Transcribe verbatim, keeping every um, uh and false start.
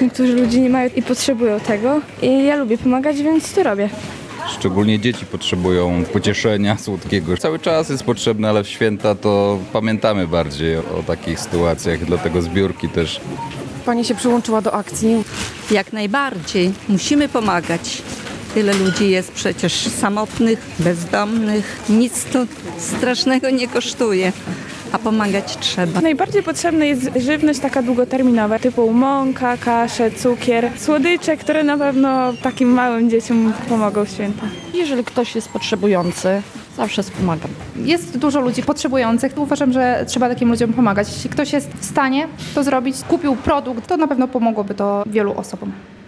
Niektórzy ludzie nie mają i potrzebują tego i ja lubię pomagać, więc to robię. Szczególnie dzieci potrzebują pocieszenia słodkiego. Cały czas jest potrzebne, ale w święta to pamiętamy bardziej o takich sytuacjach, dlatego zbiórki też. Pani się przyłączyła do akcji. Jak najbardziej. Musimy pomagać. Tyle ludzi jest przecież samotnych, bezdomnych. Nic to strasznego nie kosztuje, a pomagać trzeba. Najbardziej potrzebna jest żywność taka długoterminowa, typu mąka, kasze, cukier, słodycze, które na pewno takim małym dzieciom pomogą w święta. Jeżeli ktoś jest potrzebujący, zawsze wspomagam. Jest dużo ludzi potrzebujących. Uważam, że trzeba takim ludziom pomagać. Jeśli ktoś jest w stanie to zrobić, kupił produkt, to na pewno pomogłoby to wielu osobom.